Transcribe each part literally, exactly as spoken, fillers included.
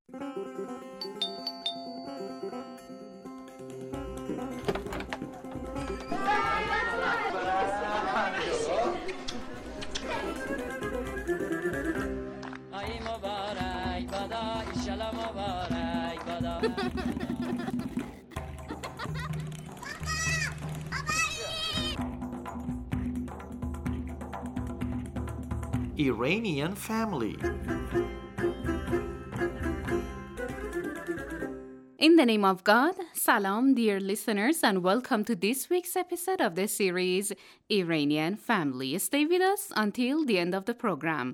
Iranian family. In the name of God, Salam, dear listeners, and welcome to this week's episode of the series Iranian Family. Stay with us until the end of the program.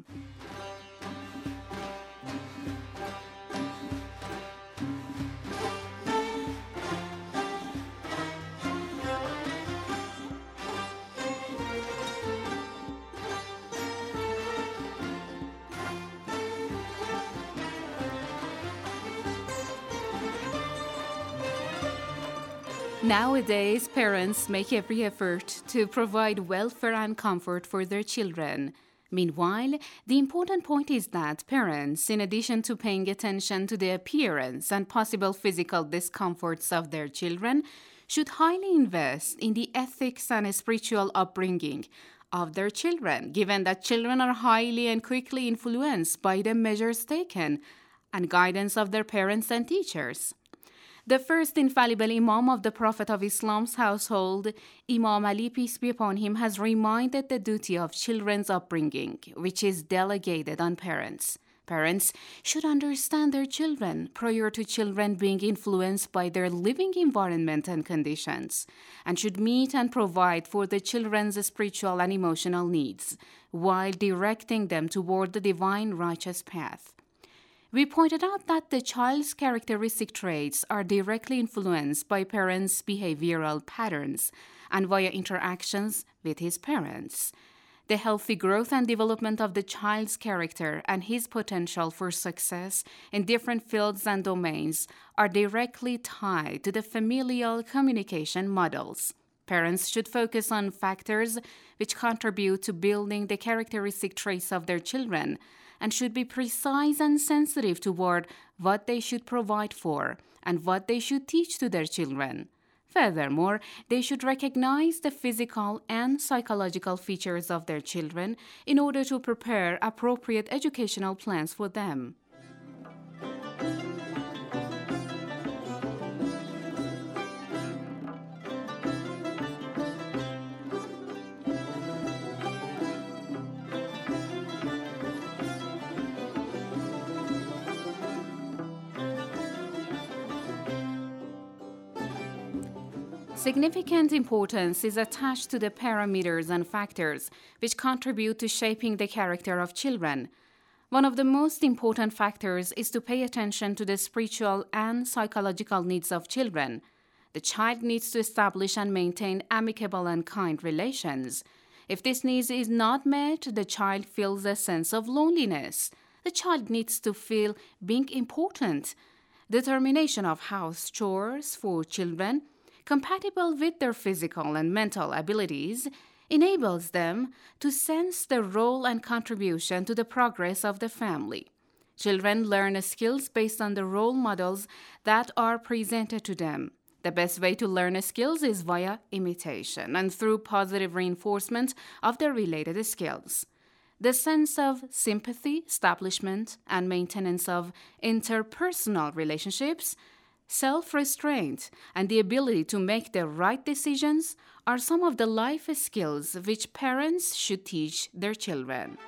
Nowadays, parents make every effort to provide welfare and comfort for their children. Meanwhile, the important point is that parents, in addition to paying attention to the appearance and possible physical discomforts of their children, should highly invest in the ethics and spiritual upbringing of their children, given that children are highly and quickly influenced by the measures taken and guidance of their parents and teachers. The first infallible Imam of the Prophet of Islam's household, Imam Ali, peace be upon him, has reminded the duty of children's upbringing, which is delegated on parents. Parents should understand their children prior to children being influenced by their living environment and conditions, and should meet and provide for the children's spiritual and emotional needs, while directing them toward the divine righteous path. We pointed out that the child's characteristic traits are directly influenced by parents' behavioral patterns and via interactions with his parents. The healthy growth and development of the child's character and his potential for success in different fields and domains are directly tied to the familial communication models. Parents should focus on factors which contribute to building the characteristic traits of their children, and should be precise and sensitive toward what they should provide for and what they should teach to their children. Furthermore, they should recognize the physical and psychological features of their children in order to prepare appropriate educational plans for them. Significant importance is attached to the parameters and factors which contribute to shaping the character of children. One of the most important factors is to pay attention to the spiritual and psychological needs of children. The child needs to establish and maintain amicable and kind relations. If this need is not met, the child feels a sense of loneliness. The child needs to feel being important. Determination of house chores for children, compatible with their physical and mental abilities, enables them to sense their role and contribution to the progress of the family. Children learn skills based on the role models that are presented to them. The best way to learn skills is via imitation and through positive reinforcement of the related skills. The sense of sympathy, establishment, and maintenance of interpersonal relationships, self-restraint, and the ability to make the right decisions are some of the life skills which parents should teach their children.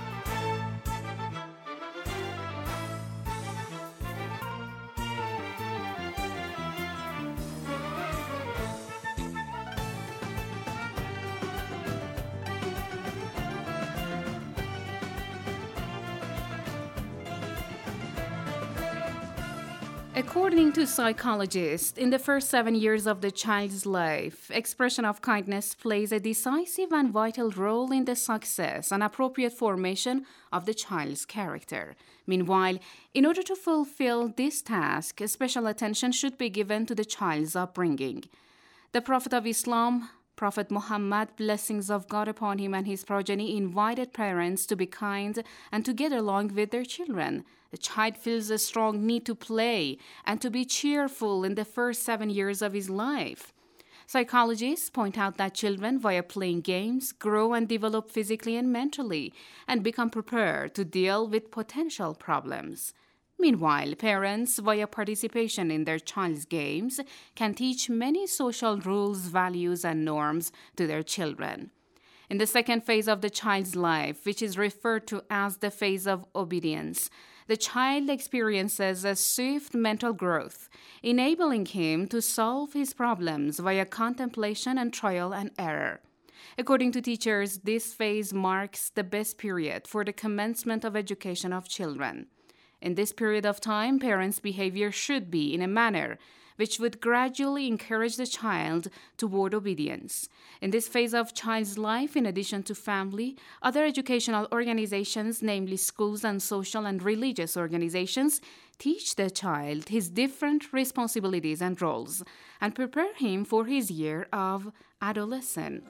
According to psychologists, in the first seven years of the child's life, expression of kindness plays a decisive and vital role in the success and appropriate formation of the child's character. Meanwhile, in order to fulfill this task, special attention should be given to the child's upbringing. The Prophet of Islam, Prophet Muhammad, blessings of God upon him and his progeny, invited parents to be kind and to get along with their children. The child feels a strong need to play and to be cheerful in the first seven years of his life. Psychologists point out that children, via playing games, grow and develop physically and mentally and become prepared to deal with potential problems. Meanwhile, parents, via participation in their child's games, can teach many social rules, values, and norms to their children. In the second phase of the child's life, which is referred to as the phase of obedience, the child experiences a swift mental growth, enabling him to solve his problems via contemplation and trial and error. According to teachers, this phase marks the best period for the commencement of education of children. In this period of time, parents' behavior should be in a manner which would gradually encourage the child toward obedience. In this phase of child's life, in addition to family, other educational organizations, namely schools and social and religious organizations, teach the child his different responsibilities and roles and prepare him for his year of adolescence.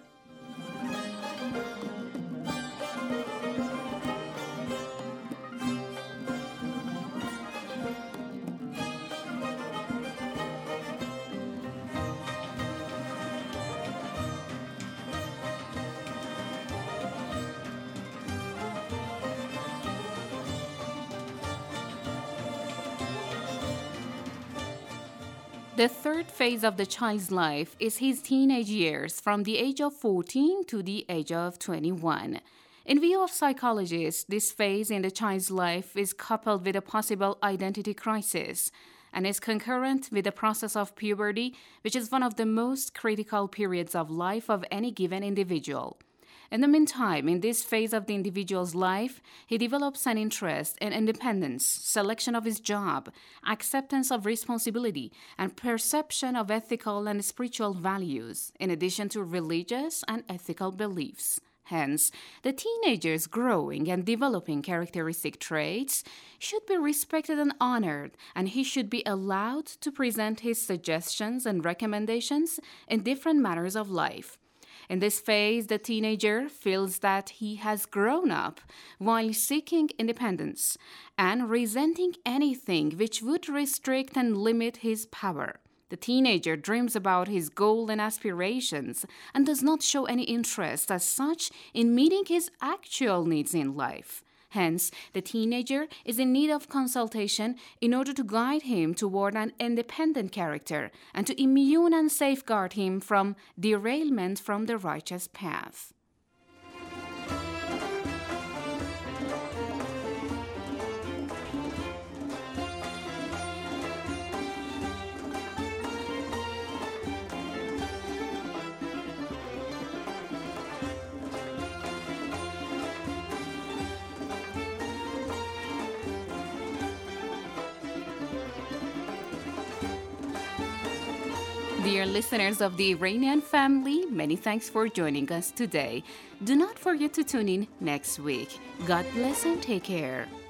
The third phase of the child's life is his teenage years, from the age of fourteen to the age of twenty-one. In view of psychologists, this phase in the child's life is coupled with a possible identity crisis and is concurrent with the process of puberty, which is one of the most critical periods of life of any given individual. In the meantime, in this phase of the individual's life, he develops an interest in independence, selection of his job, acceptance of responsibility, and perception of ethical and spiritual values, in addition to religious and ethical beliefs. Hence, the teenager's growing and developing characteristic traits should be respected and honored, and he should be allowed to present his suggestions and recommendations in different matters of life. In this phase, the teenager feels that he has grown up while seeking independence and resenting anything which would restrict and limit his power. The teenager dreams about his goal and aspirations and does not show any interest as such in meeting his actual needs in life. Hence, the teenager is in need of consultation in order to guide him toward an independent character and to immune and safeguard him from derailment from the righteous path. Dear listeners of the Iranian family, many thanks for joining us today. Do not forget to tune in next week. God bless and take care.